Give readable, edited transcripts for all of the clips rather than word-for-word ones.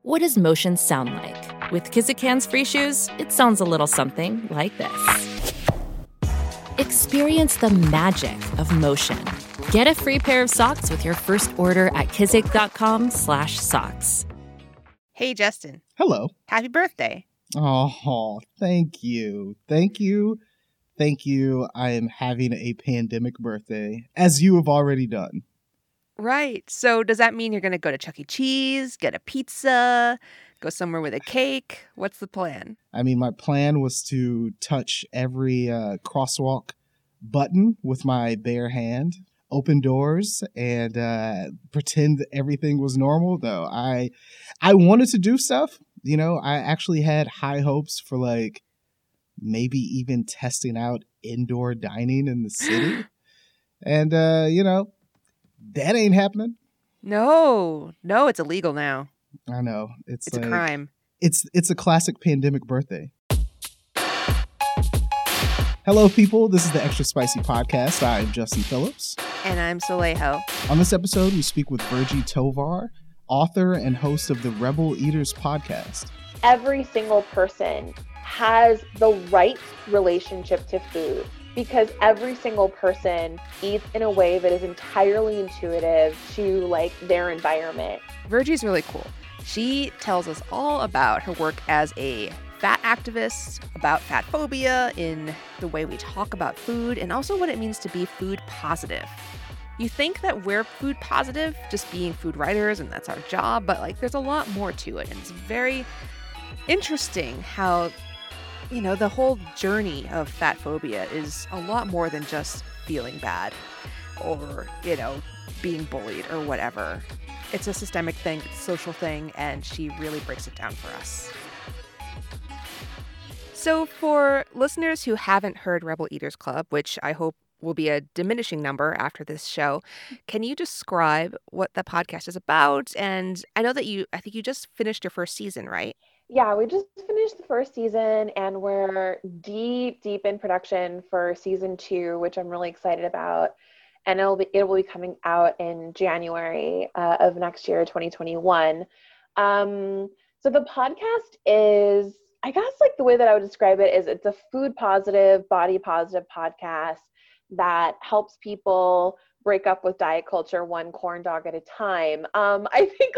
What does motion sound like? With Kizikans free shoes, it sounds a little something like this. Experience the magic of motion. Get a free pair of socks with your first order at kizik.com/socks. Hey, Justin. Hello. Happy birthday. Oh, thank you. Thank you. Thank you. I am having a pandemic birthday, as you have already done. Right. So does that mean you're going to go to Chuck E. Cheese, get a pizza, go somewhere with a cake? What's the plan? I mean, my plan was to touch every crosswalk button with my bare hand, open doors, and pretend that everything was normal, though. I wanted to do stuff. You know, I actually had high hopes for, like, maybe even testing out indoor dining in the city. And, you know, that ain't happening. No, it's illegal now. I know. It's like, a crime. It's a classic pandemic birthday. Hello, people. This is the Extra Spicy Podcast. I am Justin Phillips. And I'm Solejo. On this episode, we speak with Virgie Tovar, author and host of the Rebel Eaters podcast. Every single person has the right relationship to food because every single person eats in a way that is entirely intuitive to like their environment. Virgie's really cool. She tells us all about her work as a fat activist, about fat phobia in the way we talk about food, and also what it means to be food positive. You think that we're food positive, just being food writers, and that's our job, but like there's a lot more to it, and it's very interesting how, you know, the whole journey of fat phobia is a lot more than just feeling bad or, you know, being bullied or whatever. It's a systemic thing, it's a social thing, and she really breaks it down for us. So for listeners who haven't heard Rebel Eaters Club, which I hope will be a diminishing number after this show, can you describe what the podcast is about? And I know that I think you just finished your first season, right? Yeah, we just finished the first season and we're deep in production for season 2, which I'm really excited about. And it will be coming out in January of next year, 2021. So the podcast is, I guess like the way that I would describe it is it's a food positive, body positive podcast that helps people break up with diet culture one corn dog at a time. I think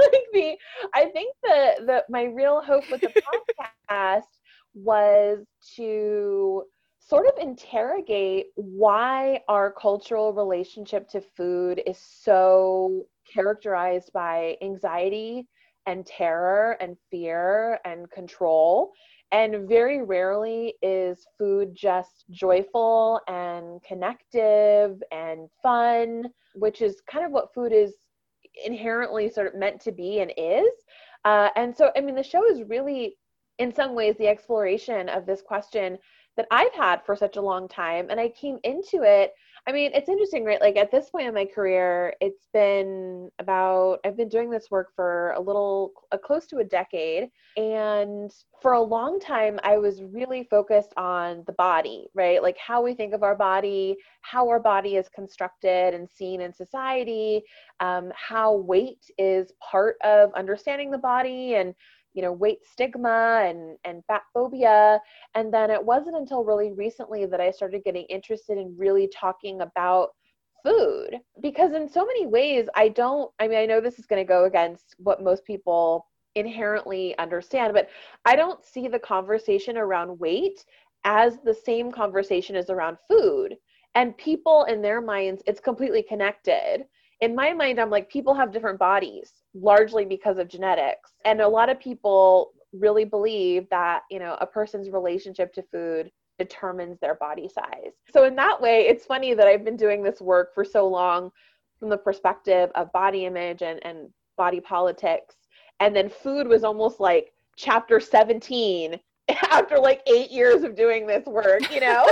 my real hope with the podcast was to sort of interrogate why our cultural relationship to food is so characterized by anxiety and terror and fear and control. And very rarely is food just joyful and connective and fun, which is kind of what food is inherently sort of meant to be and is. And so, I mean, the show is really, in some ways, the exploration of this question that I've had for such a long time. And I came into it, I mean, it's interesting, right? Like at this point in my career, I've been doing this work for close to a decade. And for a long time, I was really focused on the body, right? Like how we think of our body, how our body is constructed and seen in society, how weight is part of understanding the body and, you know, weight stigma and fat phobia. And then it wasn't until really recently that I started getting interested in really talking about food, because in so many ways, I know this is going to go against what most people inherently understand, but I don't see the conversation around weight as the same conversation as around food. And people in their minds, it's completely connected. In my mind, I'm like, people have different bodies, largely because of genetics. And a lot of people really believe that, you know, a person's relationship to food determines their body size. So in that way, it's funny that I've been doing this work for so long from the perspective of body image and body politics. And then food was almost like chapter 17 after like 8 years of doing this work, you know?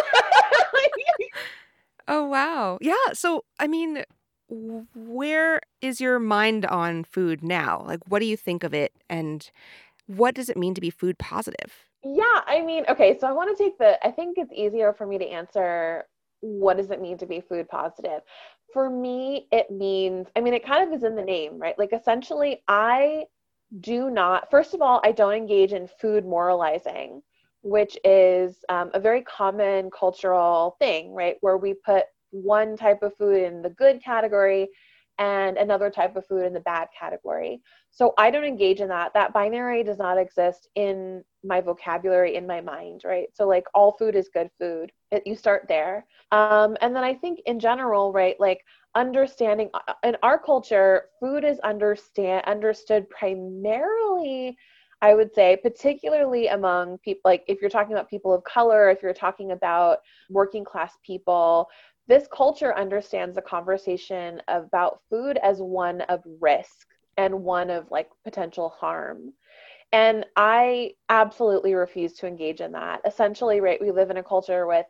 Oh, wow. Yeah. So, I mean, where is your mind on food now? Like, what do you think of it? And what does it mean to be food positive? Yeah, I mean, okay, so I think it's easier for me to answer what does it mean to be food positive. For me, it means, I mean, it kind of is in the name, right? Like essentially, I do not, first of all, I don't engage in food moralizing, which is a very common cultural thing, right? Where we put one type of food in the good category and another type of food in the bad category. So I don't engage in that. That binary does not exist in my vocabulary, in my mind, right? So like all food is good food. You start there. And then I think in general, right, like understanding in our culture, food is understood primarily, I would say, particularly among people, like if you're talking about people of color, if you're talking about working class people, this culture understands the conversation about food as one of risk and one of like potential harm. And I absolutely refuse to engage in that. Essentially, right, we live in a culture with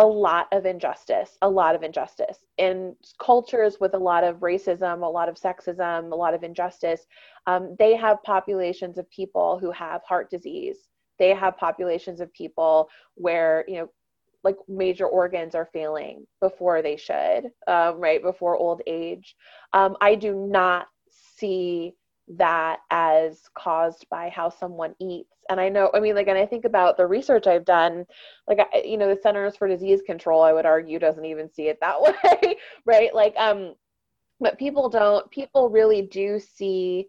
a lot of injustice. In cultures with a lot of racism, a lot of sexism, a lot of injustice, they have populations of people who have heart disease. They have populations of people where, you know, like major organs are failing before they should, right, before old age. I do not see that as caused by how someone eats. And I know, I mean, like, and I think about the research I've done, like, you know, the Centers for Disease Control, I would argue, doesn't even see it that way, right? Like, but people really do see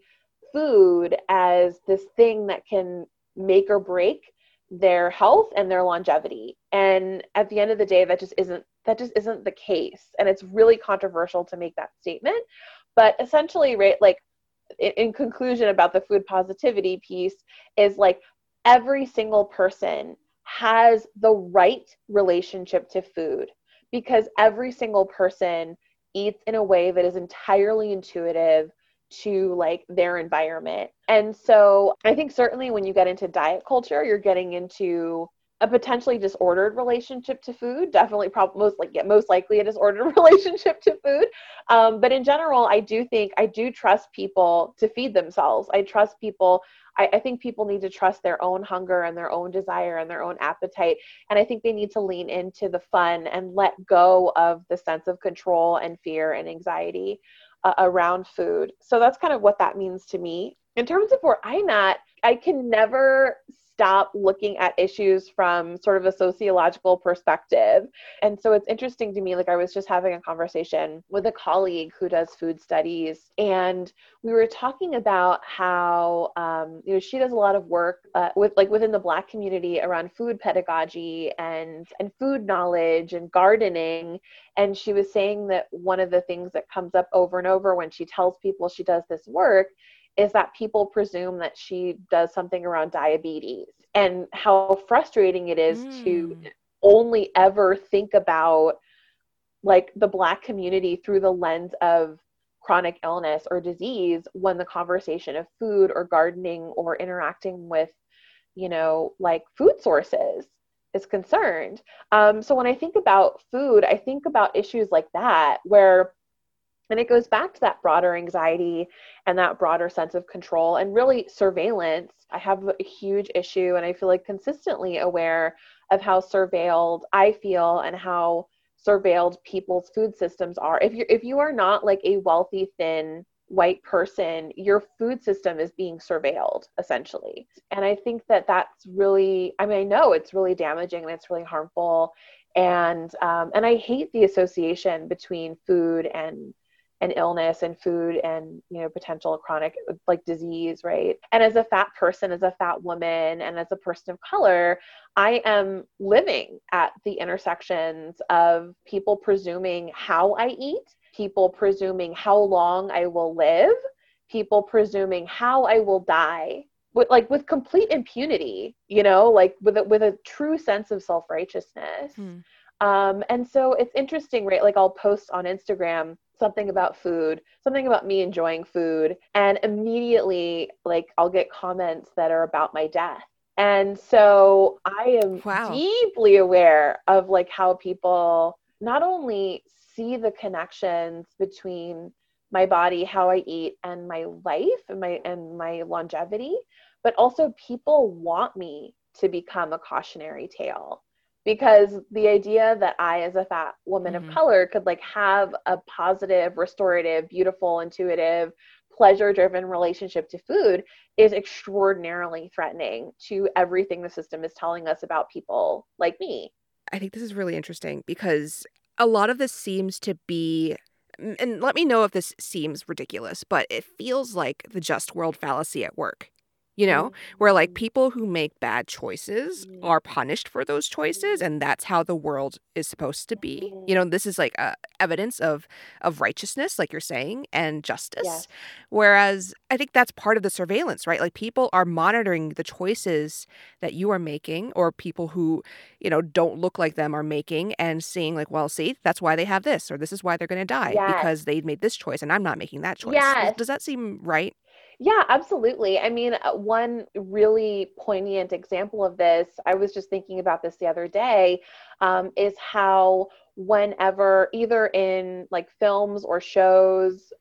food as this thing that can make or break their health and their longevity. And at the end of the day, that just isn't the case. And it's really controversial to make that statement. But essentially, right, like in conclusion about the food positivity piece is like every single person has the right relationship to food because every single person eats in a way that is entirely intuitive to like their environment. And so I think certainly when you get into diet culture, you're getting into a potentially disordered relationship to food, definitely most likely a disordered relationship to food. But in general, I do trust people to feed themselves. I trust people. I think people need to trust their own hunger and their own desire and their own appetite. And I think they need to lean into the fun and let go of the sense of control and fear and anxiety around food. So that's kind of what that means to me. In terms of where I'm at, I can never stop looking at issues from sort of a sociological perspective. And so it's interesting to me, like I was just having a conversation with a colleague who does food studies, and we were talking about how, you know, she does a lot of work within the Black community around food pedagogy and food knowledge and gardening. And she was saying that one of the things that comes up over and over when she tells people she does this work is that people presume that she does something around diabetes, and how frustrating it is to only ever think about like the Black community through the lens of chronic illness or disease when the conversation of food or gardening or interacting with, you know, like food sources is concerned. So when I think about food, I think about issues like that where, and it goes back to that broader anxiety and that broader sense of control and really surveillance. I have a huge issue, and I feel like consistently aware of how surveilled I feel and how surveilled people's food systems are. If you are not like a wealthy, thin, white person, your food system is being surveilled essentially. And I think that that's really, I mean, I know it's really damaging and it's really harmful. And I hate the association between food and illness and food and, you know, potential chronic like disease, right? And as a fat person, as a fat woman, and as a person of color, I am living at the intersections of people presuming how I eat, people presuming how long I will live, people presuming how I will die, with complete impunity, you know, like with a true sense of self-righteousness. And so it's interesting, right? Like I'll post on Instagram something about food, something about me enjoying food, and immediately like I'll get comments that are about my death. And so I am deeply aware of like how people not only see the connections between my body, how I eat, and my life and my longevity, but also people want me to become a cautionary tale. Because the idea that I, as a fat woman of color, could like have a positive, restorative, beautiful, intuitive, pleasure-driven relationship to food is extraordinarily threatening to everything the system is telling us about people like me. I think this is really interesting because a lot of this seems to be, and let me know if this seems ridiculous, but it feels like the just world fallacy at work. Where like people who make bad choices are punished for those choices, and that's how the world is supposed to be. This is like evidence of righteousness, like you're saying, and justice. Yes. Whereas I think that's part of the surveillance, right? Like people are monitoring the choices that you are making, or people who, don't look like them are making, and seeing like, well, see, that's why they have this, or this is why they're going to die, because they made this choice and I'm not making that choice. Yes. Does that seem right? Yeah, absolutely. I mean, one really poignant example of this, I was just thinking about this the other day, is how whenever either in like films or shows,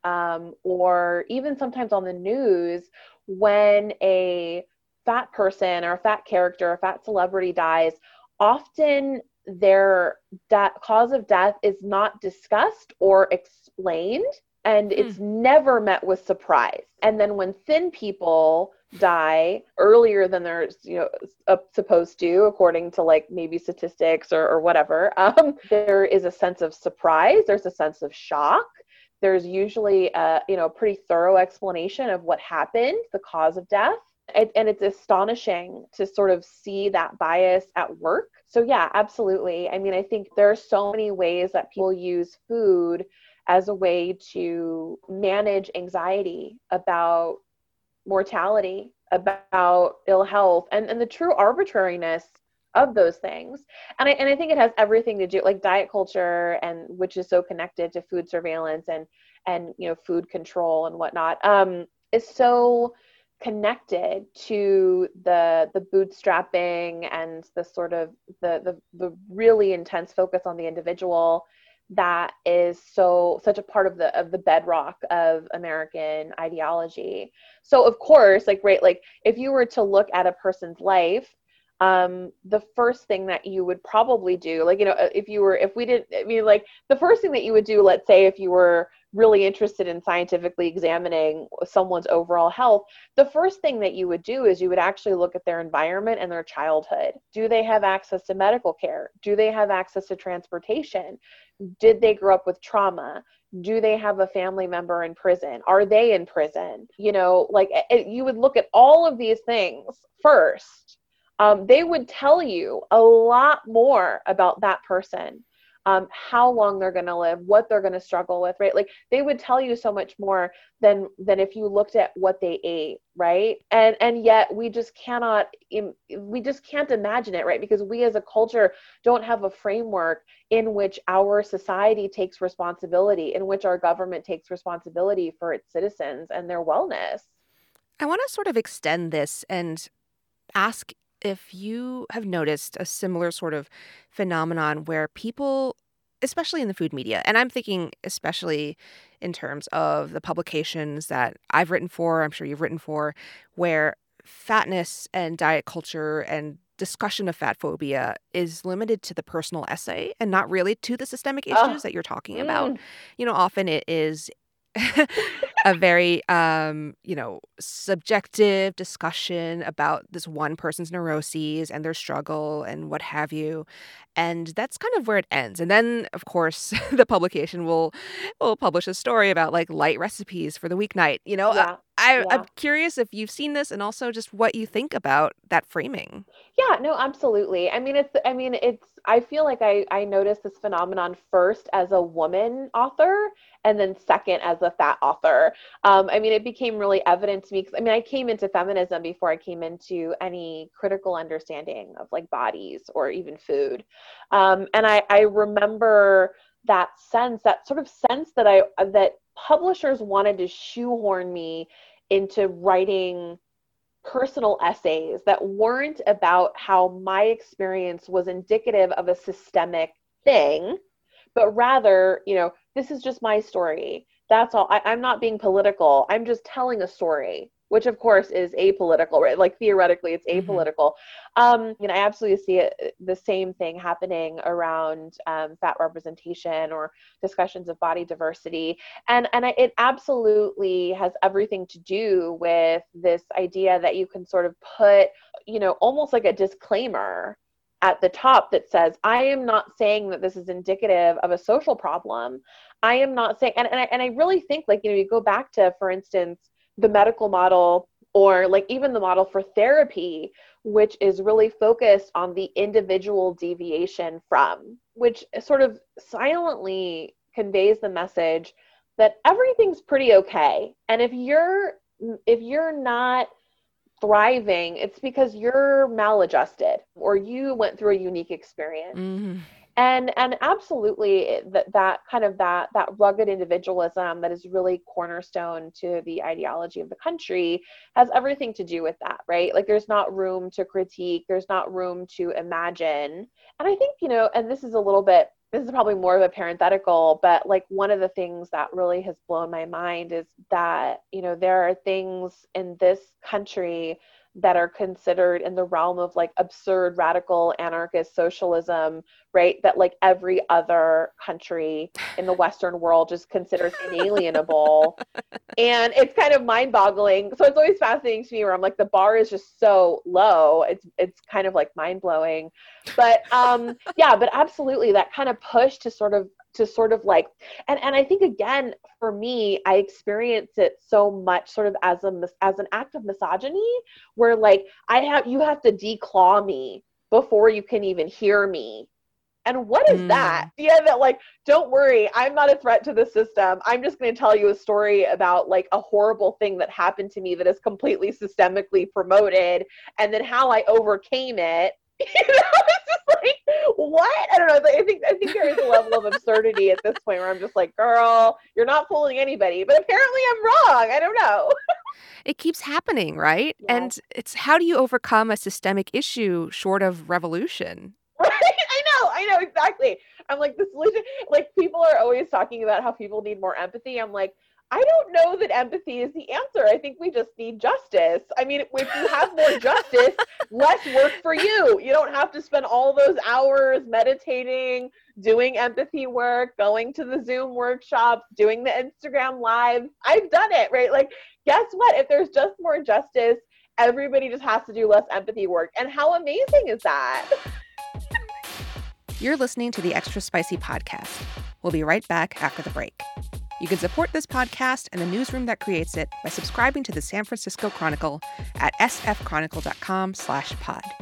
or even sometimes on the news, when a fat person or a fat character, a fat celebrity dies, often their cause of death is not discussed or explained. And it's never met with surprise. And then when thin people die earlier than they're supposed to, according to like maybe statistics or whatever, there is a sense of surprise. There's a sense of shock. There's usually a pretty thorough explanation of what happened, the cause of death. And it's astonishing to sort of see that bias at work. So yeah, absolutely. I mean, I think there are so many ways that people use food as a way to manage anxiety about mortality, about ill health, and the true arbitrariness of those things. And I think it has everything to do, like diet culture, and which is so connected to food surveillance and food control and whatnot, is so connected to the bootstrapping and the sort of the really intense focus on the individual that is such a part of the bedrock of American ideology. So of course, like if you were to look at a person's life, the first thing that you would probably do, the first thing that you would do, let's say if you were really interested in scientifically examining someone's overall health, the first thing that you would do is you would actually look at their environment and their childhood. Do they have access to medical care? Do they have access to transportation? Did they grow up with trauma? Do they have a family member in prison? Are they in prison? You would look at all of these things first. They would tell you a lot more about that person, how long they're going to live, what they're going to struggle with, right? Like they would tell you so much more than if you looked at what they ate, right? And yet we just can't imagine it, right? Because we as a culture don't have a framework in which our society takes responsibility, in which our government takes responsibility for its citizens and their wellness. I want to sort of extend this and ask if you have noticed a similar sort of phenomenon where people, especially in the food media, and I'm thinking especially in terms of the publications that I've written for, I'm sure you've written for, where fatness and diet culture and discussion of fat phobia is limited to the personal essay and not really to the systemic issues that you're talking about. Often it is a very, subjective discussion about this one person's neuroses and their struggle and what have you. And that's kind of where it ends. And then, of course, the publication will publish a story about like light recipes for the weeknight. I'm curious if you've seen this and also just what you think about that framing. Yeah, no, absolutely. I feel like I noticed this phenomenon first as a woman author and then second as a fat author. It became really evident to me because I came into feminism before I came into any critical understanding of like bodies or even food. And I remember that sense that publishers wanted to shoehorn me into writing personal essays that weren't about how my experience was indicative of a systemic thing, but rather, this is just my story. That's all. I'm not being political. I'm just telling a story. which of course is apolitical, right? Like theoretically it's apolitical. I absolutely see the same thing happening around fat representation or discussions of body diversity. It absolutely has everything to do with this idea that you can sort of put, almost like a disclaimer at the top that says, I am not saying that this is indicative of a social problem. I am not saying, and I really think, like, you go back to, for instance, the medical model, or like even the model for therapy, which is really focused on the individual deviation from, which sort of silently conveys the message that everything's pretty okay. And if you're not thriving, it's because you're maladjusted or you went through a unique experience. Mm-hmm. And absolutely that rugged individualism that is really cornerstone to the ideology of the country has everything to do with that, right? Like there's not room to critique, there's not room to imagine. And I think, and this is probably more of a parenthetical, but like one of the things that really has blown my mind is that, there are things in this country that are considered in the realm of like absurd, radical, anarchist socialism, right? That like every other country in the Western world just considers inalienable. And it's kind of mind boggling. So it's always fascinating to me where I'm like, the bar is just so low. It's kind of like mind blowing, but but absolutely that kind of push to sort of like, and I think again, for me, I experience it so much sort of as an act of misogyny, where like you have to declaw me before you can even hear me. And what is that? Yeah, that like, don't worry, I'm not a threat to the system. I'm just going to tell you a story about like a horrible thing that happened to me that is completely systemically promoted, and then how I overcame it. It's just like, what? I don't know. I think there is a level of absurdity at this point where I'm just like, girl, you're not fooling anybody. But apparently I'm wrong. I don't know. It keeps happening, right? Yes. And it's, how do you overcome a systemic issue short of revolution? Right? I know, exactly. I'm like, the solution, like people are always talking about how people need more empathy. I'm like, I don't know that empathy is the answer. I think we just need justice. I mean, if you have more justice, less work for you. You don't have to spend all those hours meditating, doing empathy work, going to the Zoom workshops, doing the Instagram lives. I've done it, right? Like, guess what? If there's just more justice, everybody just has to do less empathy work. And how amazing is that? You're listening to the Extra Spicy Podcast. We'll be right back after the break. You can support this podcast and the newsroom that creates it by subscribing to the San Francisco Chronicle at sfchronicle.com/pod.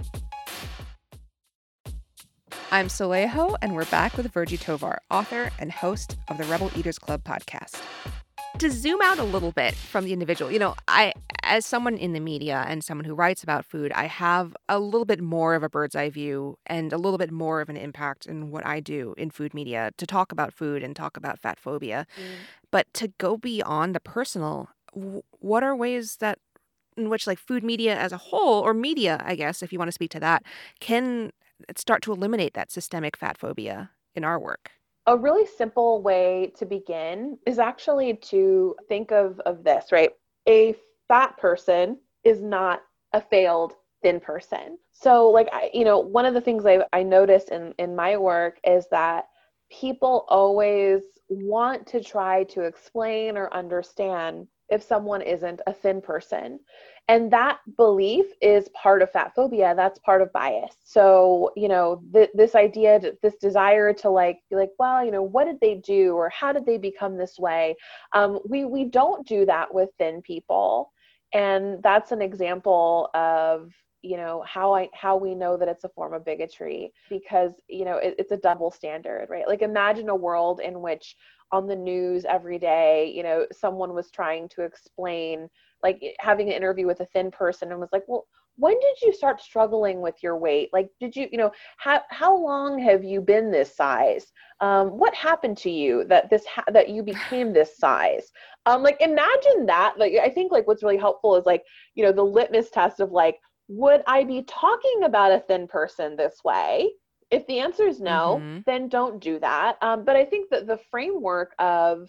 I'm Solejo, and we're back with Virgie Tovar, author and host of the Rebel Eaters Club podcast. To zoom out a little bit from the individual, I, as someone in the media and someone who writes about food, I have a little bit more of a bird's eye view and a little bit more of an impact in what I do in food media to talk about food and talk about fat phobia. But to go beyond the personal, what are ways that in which like food media as a whole, or media, I guess, if you want to speak to that, can start to eliminate that systemic fat phobia in our work? A really simple way to begin is actually to think of this, right? A fat person is not a failed thin person. So like, one of the things I noticed in my work is that people always want to try to explain or understand if someone isn't a thin person. And that belief is part of fat phobia. That's part of bias. So, this idea, this desire to be like, well, what did they do or how did they become this way? We don't do that with thin people. And that's an example of, how we know that it's a form of bigotry, because, it's a double standard, right? Like imagine a world in which on the news every day, someone was trying to explain, like having an interview with a thin person and was like, well, when did you start struggling with your weight? Like, did you, how long have you been this size? What happened to you that you became this size? Like, imagine that. Like, I think like what's really helpful is like, the litmus test of like, would I be talking about a thin person this way? If the answer is no, then don't do that. But I think that the framework of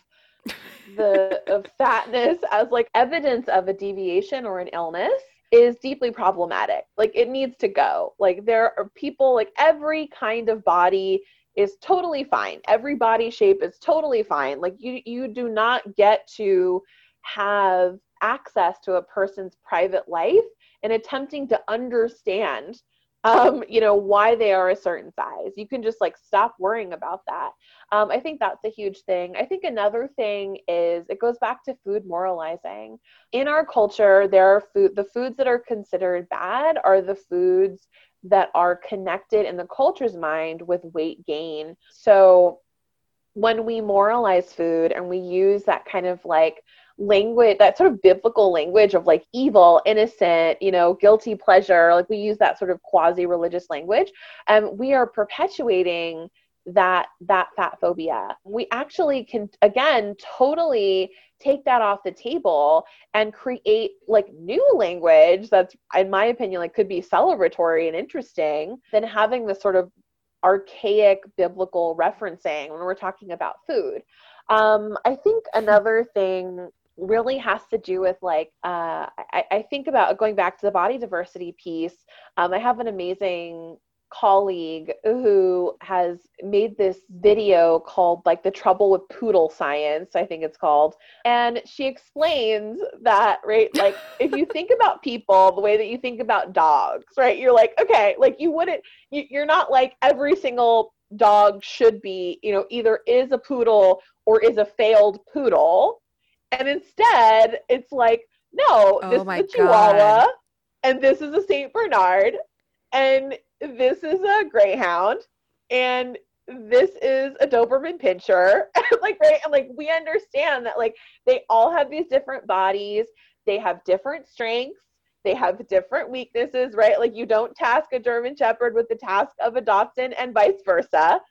the of fatness as like evidence of a deviation or an illness is deeply problematic. Like it needs to go. Like there are people, like every kind of body is totally fine. Every body shape is totally fine. Like you do not get to have access to a person's private life and attempting to understand why they are a certain size. You can just like stop worrying about that. I think that's a huge thing. I think another thing is it goes back to food moralizing. In our culture, the foods that are considered bad are the foods that are connected in the culture's mind with weight gain. So when we moralize food and we use that kind of like language, that sort of biblical language of like evil, innocent, guilty pleasure, like we use that sort of quasi-religious language, and we are perpetuating that fat phobia. We actually can, again, totally take that off the table and create like new language that's, in my opinion, like could be celebratory and interesting than having this sort of archaic biblical referencing when we're talking about food. I think another thing really has to do with like, I think about going back to the body diversity piece. I have an amazing colleague who has made this video called like The Trouble with Poodle Science, I think it's called. And she explains that, right, like if you think about people the way that you think about dogs, right, you're like, okay, like you're not like every single dog should be, either is a poodle or is a failed poodle. And instead it's like, no, this is a Chihuahua and this is a Saint Bernard and this is a Greyhound, and this is a Doberman Pinscher. Like, right? And like, we understand that like they all have these different bodies, they have different strengths, they have different weaknesses, right? Like you don't task a German Shepherd with the task of a Dachshund and vice versa.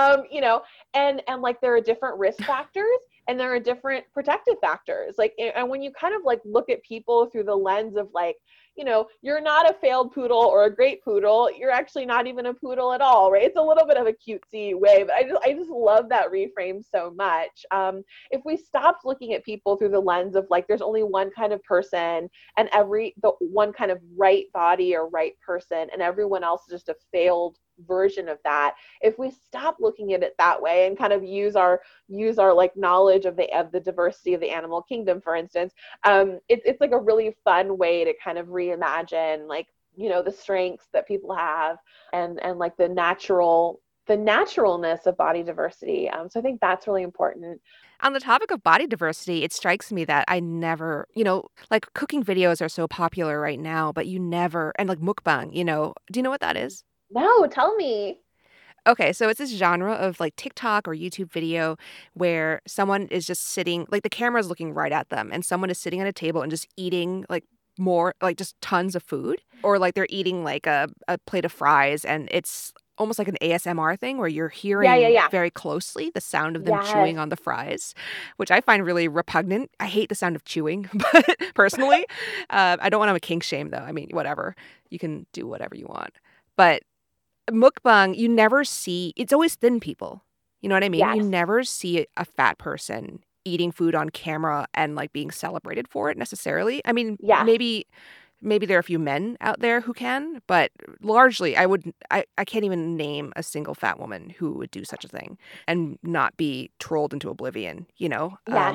And like there are different risk factors and there are different protective factors. Like, and when you kind of like look at people through the lens of like, you're not a failed poodle or a great poodle, you're actually not even a poodle at all, right? It's a little bit of a cutesy way, but I just love that reframe so much. If we stopped looking at people through the lens of like, there's only one kind of person and the one kind of right body or right person, and everyone else is just a failed version of that. If we stop looking at it that way and kind of use our like knowledge of the diversity of the animal kingdom, for instance, it's like a really fun way to kind of reimagine like the strengths that people have and like the naturalness of body diversity. So I think that's really important. On the topic of body diversity, it strikes me that I never, like cooking videos are so popular right now, but you never, and like mukbang, do you know what that is? No, tell me. Okay, so it's this genre of like TikTok or YouTube video where someone is just sitting, like the camera is looking right at them and someone is sitting at a table and just eating like more, like just tons of food, or like they're eating like a plate of fries, and it's almost like an ASMR thing where you're hearing very closely the sound of them chewing on the fries, which I find really repugnant. I hate the sound of chewing, but personally, I don't want to kink shame though. I mean, whatever, you can do whatever you want, but mukbang, you never see, it's always thin people. You know what I mean? Yes. You never see a fat person eating food on camera and like being celebrated for it necessarily. I mean, maybe there are a few men out there who can, but largely I can't even name a single fat woman who would do such a thing and not be trolled into oblivion, Yes.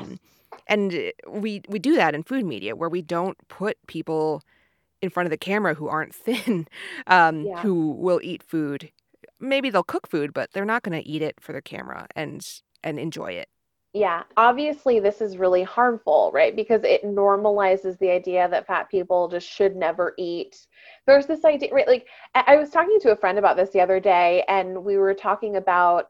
And we do that in food media where we don't put people in front of the camera who aren't thin, who will eat food. Maybe they'll cook food, but they're not going to eat it for the camera and enjoy it. Yeah, obviously this is really harmful, right? Because it normalizes the idea that fat people just should never eat. There's this idea, right? Like I was talking to a friend about this the other day, and we were talking about,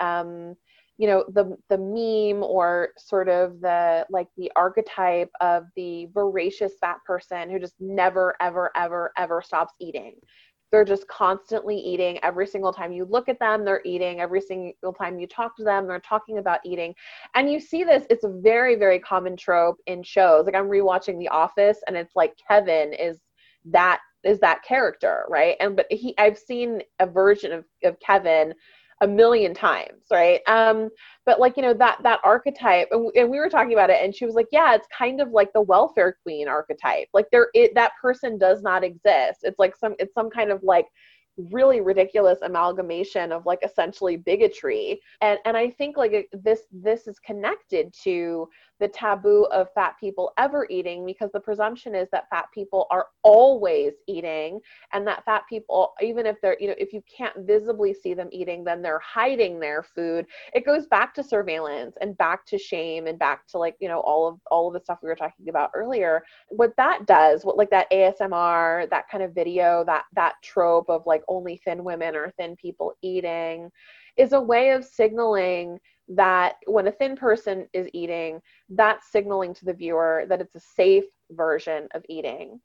the meme or sort of the archetype of the voracious fat person who just never, ever, ever, ever stops eating. They're just constantly eating. Every single time you look at them, they're eating. Every single time you talk to them, they're talking about eating. And you see this, it's a very, very common trope in shows. Like I'm rewatching The Office, and it's like Kevin is that character, right? But I've seen a version of Kevin a million times, right? But like, that archetype, and we were talking about it, and she was like, yeah, it's kind of like the welfare queen archetype. Like that person does not exist. It's some kind of like really ridiculous amalgamation of like essentially bigotry. And I think like this is connected to the taboo of fat people ever eating, because the presumption is that fat people are always eating, and that fat people, even if they're, if you can't visibly see them eating, then they're hiding their food. It goes back to surveillance and back to shame and back to like, all of the stuff we were talking about earlier. What that does, what like that ASMR, that kind of video, that trope of like only thin women or thin people eating, is a way of signaling that when a thin person is eating, that's signaling to the viewer that it's a safe version of eating.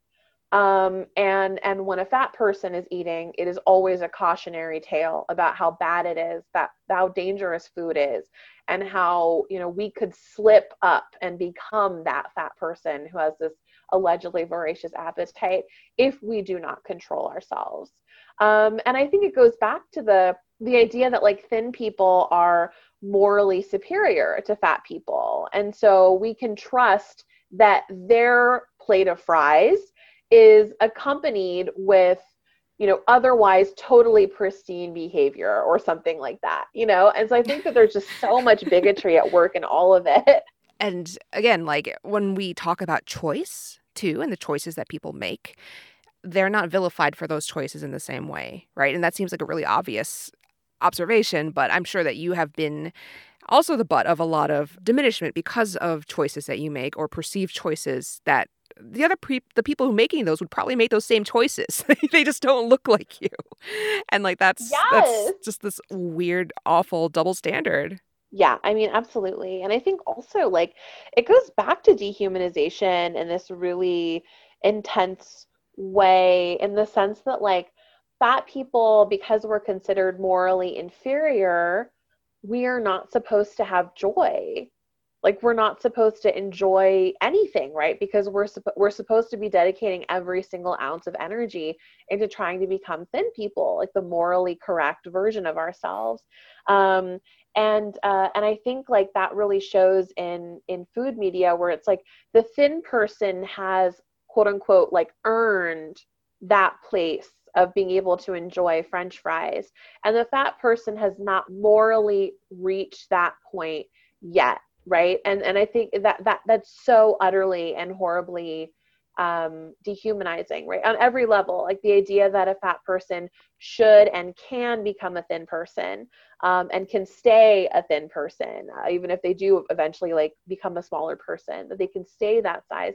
And when a fat person is eating, it is always a cautionary tale about how bad it is, how dangerous food is, and how, we could slip up and become that fat person who has this allegedly voracious appetite if we do not control ourselves. And I think it goes back to the idea that like thin people are morally superior to fat people. And so we can trust that their plate of fries is accompanied with, otherwise totally pristine behavior or something like that, And so I think that there's just so much bigotry at work in all of it. And again, like when we talk about choice too, and the choices that people make, they're not vilified for those choices in the same way, right? And that seems like a really obvious observation, but I'm sure that you have been also the butt of a lot of diminishment because of choices that you make or perceived choices that the people who are making those would probably make those same choices. They just don't look like you. And like that's just this weird, awful double standard. Yeah, I mean, absolutely. And I think also like it goes back to dehumanization in this really intense way, in the sense that like fat people, because we're considered morally inferior, we are not supposed to have joy. Like we're not supposed to enjoy anything, right? Because we're supposed to be dedicating every single ounce of energy into trying to become thin people, like the morally correct version of ourselves. And I think like that really shows in food media, where it's like the thin person has quote unquote like earned that place of being able to enjoy French fries, and the fat person has not morally reached that point yet, right? And I think that's so utterly and horribly dehumanizing, right? On every level, like the idea that a fat person should and can become a thin person, and can stay a thin person, even if they do eventually like become a smaller person, that they can stay that size.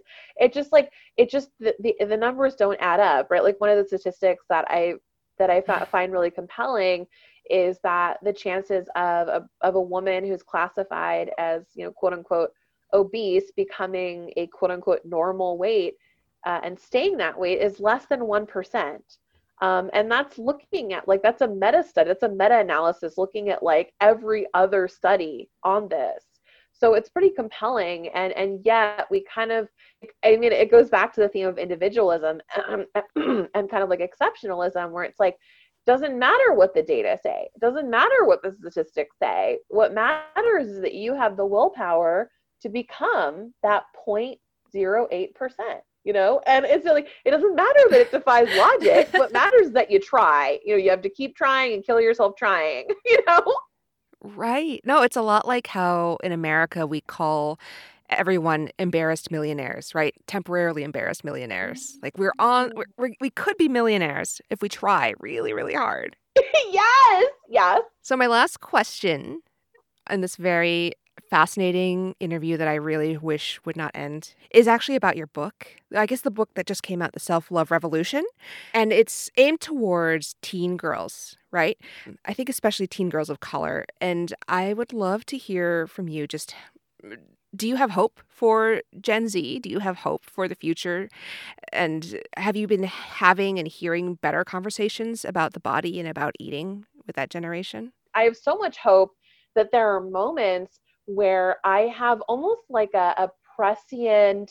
The numbers don't add up, right? Like one of the statistics that I find really compelling is that the chances of a woman who's classified as, quote unquote, obese becoming a quote unquote normal weight and staying that weight is less than 1%. And that's looking at like, that's a meta study, that's a meta-analysis looking at like every other study on this. So it's pretty compelling. And yet we kind of, I mean, it goes back to the theme of individualism and kind of like exceptionalism, where it's like, doesn't matter what the data say. It doesn't matter what the statistics say. What matters is that you have the willpower to become that 0.08%, and it's like, it doesn't matter that it defies logic. What matters is that you try. You have to keep trying and kill yourself trying, Right. No, it's a lot like how in America we call everyone embarrassed millionaires, right? Temporarily embarrassed millionaires. Like we could be millionaires if we try really, really hard. Yes. So my last question in this very fascinating interview that I really wish would not end is actually about your book. I guess the book that just came out, The Self-Love Revolution. And it's aimed towards teen girls, right? I think especially teen girls of color. And I would love to hear from you just, do you have hope for Gen Z? Do you have hope for the future? And have you been having and hearing better conversations about the body and about eating with that generation? I have so much hope that there are moments where I have almost like a prescient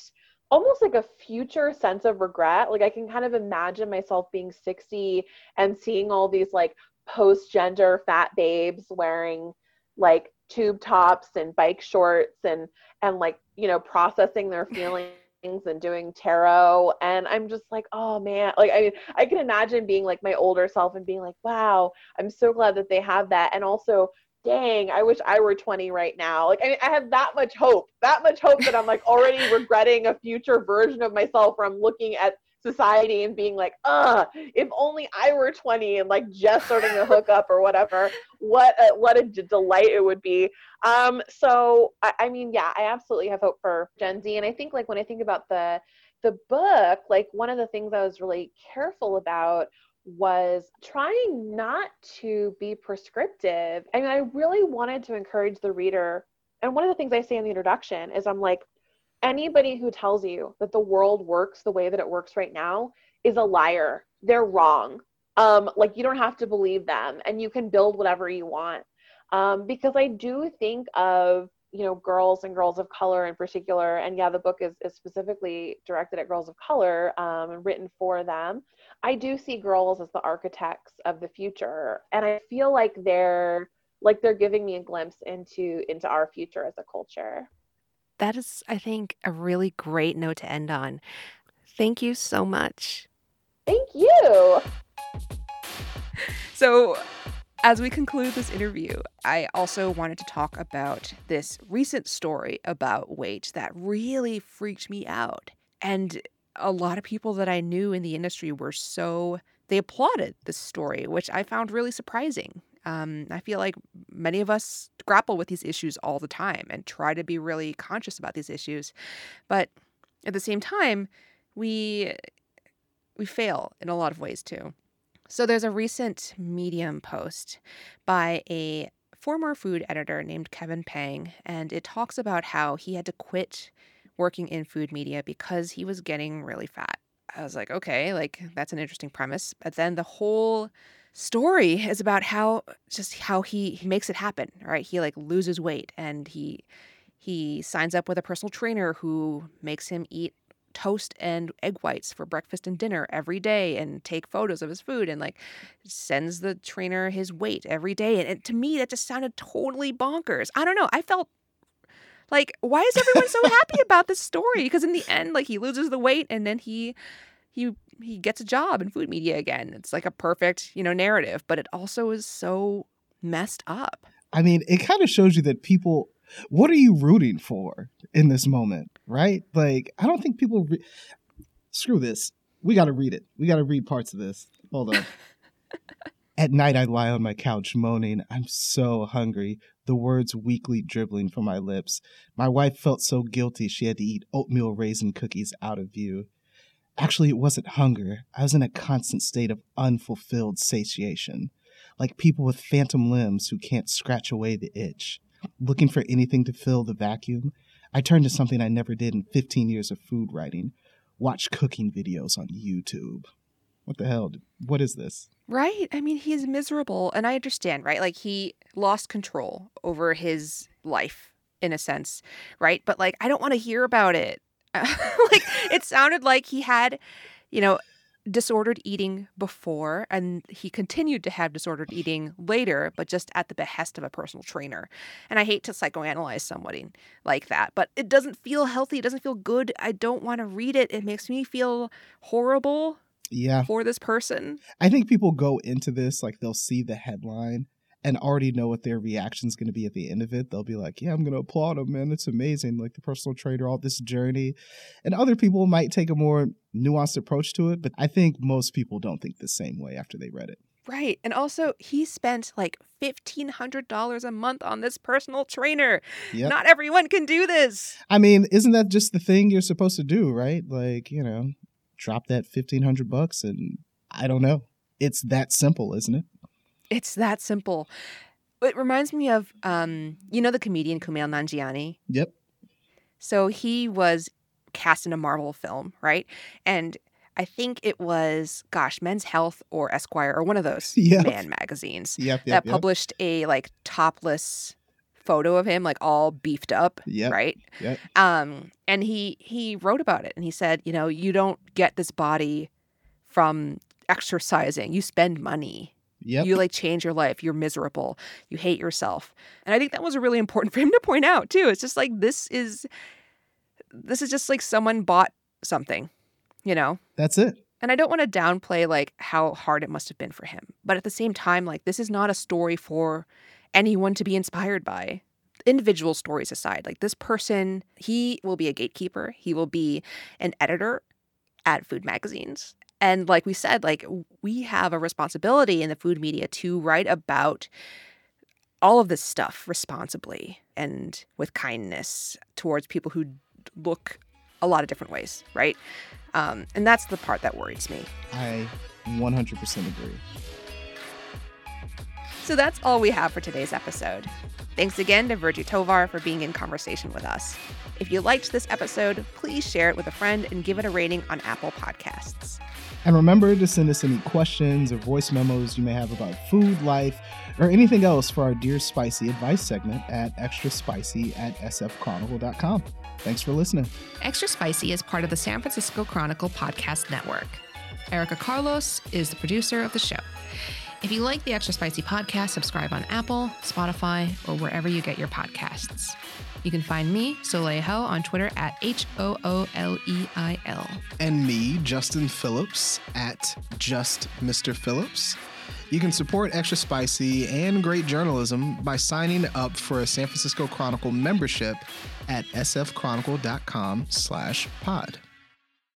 almost like a future sense of regret. Like I can kind of imagine myself being 60 and seeing all these like post-gender fat babes wearing like tube tops and bike shorts and like, you know, processing their feelings and doing tarot. And I'm just like, oh man, like I mean, I can imagine being like my older self and being like, wow, I'm so glad that they have that. And also, dang, I wish I were 20 right now. Like, I mean, I have that much hope that I'm like already regretting a future version of myself where I'm looking at society and being like, if only I were 20 and like just starting to hook up or whatever, what a delight it would be. So I mean, yeah, I absolutely have hope for Gen Z. And I think like when I think about the book, like one of the things I was really careful about was trying not to be prescriptive. I mean, I really wanted to encourage the reader. And one of the things I say in the introduction is I'm like, anybody who tells you that the world works the way that it works right now is a liar. They're wrong. Like you don't have to believe them and you can build whatever you want. Because I do think of, you know, girls and girls of color in particular. And yeah, the book is specifically directed at girls of color and written for them. I do see girls as the architects of the future. And I feel like they're giving me a glimpse into our future as a culture. That is, I think, a really great note to end on. Thank you so much. Thank you. So, as we conclude this interview, I also wanted to talk about this recent story about weight that really freaked me out. And a lot of people that I knew in the industry they applauded this story, which I found really surprising. I feel like many of us grapple with these issues all the time and try to be really conscious about these issues. But at the same time, we fail in a lot of ways too. So there's a recent Medium post by a former food editor named Kevin Pang, and it talks about how he had to quit working in food media because he was getting really fat. I was like, okay, like that's an interesting premise. But then the whole story is about how he makes it happen, right? He like loses weight and he signs up with a personal trainer who makes him eat toast and egg whites for breakfast and dinner every day and take photos of his food and like sends the trainer his weight every day. And to me, that just sounded totally bonkers. I don't know. I felt like, why is everyone so happy about this story? Because in the end, like he loses the weight and then he gets a job in food media again. It's like a perfect, narrative, but it also is so messed up. I mean, it kind of shows you that people, what are you rooting for in this moment, right? Like, I don't think people, screw this. We got to read it. We got to read parts of this. Hold on. At night, I'd lie on my couch moaning, I'm so hungry, the words weakly dribbling from my lips. My wife felt so guilty she had to eat oatmeal raisin cookies out of view. Actually, it wasn't hunger. I was in a constant state of unfulfilled satiation, like people with phantom limbs who can't scratch away the itch. Looking for anything to fill the vacuum, I turned to something I never did in 15 years of food writing. Watch cooking videos on YouTube. What the hell? What is this? Right? I mean, he's miserable. And I understand, right? Like, he lost control over his life, in a sense, right? But, like, I don't want to hear about it. Like, it sounded like he had, disordered eating before, and he continued to have disordered eating later, but just at the behest of a personal trainer. And I hate to psychoanalyze somebody like that, but it doesn't feel healthy. It doesn't feel good. I don't want to read it. It makes me feel horrible. For this person. I think people go into this like they'll see the headline and already know what their reaction's going to be at the end of it. They'll be like, yeah, I'm going to applaud him, man. It's amazing. Like the personal trainer, all this journey. And other people might take a more nuanced approach to it. But I think most people don't think the same way after they read it. Right. And also, he spent like $1,500 a month on this personal trainer. Yep. Not everyone can do this. I mean, isn't that just the thing you're supposed to do, right? Like, drop that $1,500 and I don't know. It's that simple, isn't it? It's that simple. It reminds me of, the comedian Kumail Nanjiani? Yep. So he was cast in a Marvel film, right? And I think it was, Men's Health or Esquire or one of those man magazines that published a like topless photo of him like all beefed up, Yep. right? Yep. And he wrote about it, and he said, you know, you don't get this body from exercising. You spend money. Yep. You like change your life. You're miserable. You hate yourself. And I think that was really important for him to point out too. It's just like this is just like someone bought something, you know? That's it. And I don't want to downplay like how hard it must have been for him. But at the same time, like this is not a story for anyone to be inspired by. Individual stories aside, like this person, he will be a gatekeeper. He will be an editor at food magazines. And like we said, like we have a responsibility in the food media to write about all of this stuff responsibly and with kindness towards people who look a lot of different ways, right? And that's the part that worries me. I 100% agree. So that's all we have for today's episode. Thanks again to Virgie Tovar for being in conversation with us. If you liked this episode, please share it with a friend and give it a rating on Apple Podcasts. And remember to send us any questions or voice memos you may have about food, life, or anything else for our Dear Spicy advice segment at extraspicy@sfchronicle.com. Thanks for listening. Extra Spicy is part of the San Francisco Chronicle podcast network. Erica Carlos is the producer of the show. If you like the Extra Spicy podcast, subscribe on Apple, Spotify, or wherever you get your podcasts. You can find me, Soleil Ho, on Twitter at HOOLEIL. And me, Justin Phillips, at Just Mr. Phillips. You can support Extra Spicy and great journalism by signing up for a San Francisco Chronicle membership at sfchronicle.com/pod.